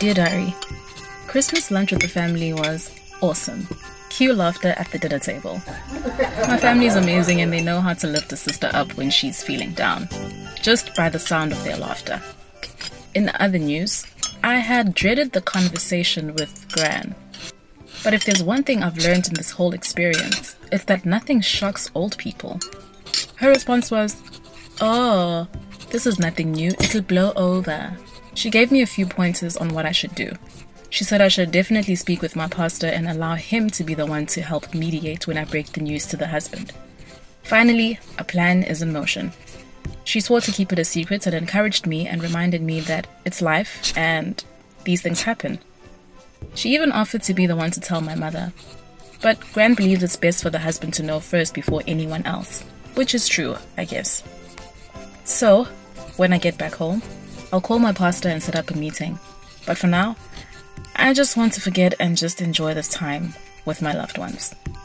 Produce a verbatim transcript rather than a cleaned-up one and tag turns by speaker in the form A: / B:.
A: Dear Diary, Christmas lunch with the family was awesome. Cue laughter at the dinner table. My family is amazing and they know how to lift a sister up when she's feeling down, just by the sound of their laughter. In other news, I had dreaded the conversation with Gran. But if there's one thing I've learned in this whole experience, it's that nothing shocks old people. Her response was, "Oh, this is nothing new, it'll blow over." She gave me a few pointers on what I should do. She said I should definitely speak with my pastor and allow him to be the one to help mediate when I break the news to the husband. Finally, a plan is in motion. She swore to keep it a secret and encouraged me and reminded me that it's life and these things happen. She even offered to be the one to tell my mother. But Gran believes it's best for the husband to know first before anyone else, which is true, I guess. So, when I get back home, I'll call my pastor and set up a meeting. But for now, I just want to forget and just enjoy this time with my loved ones.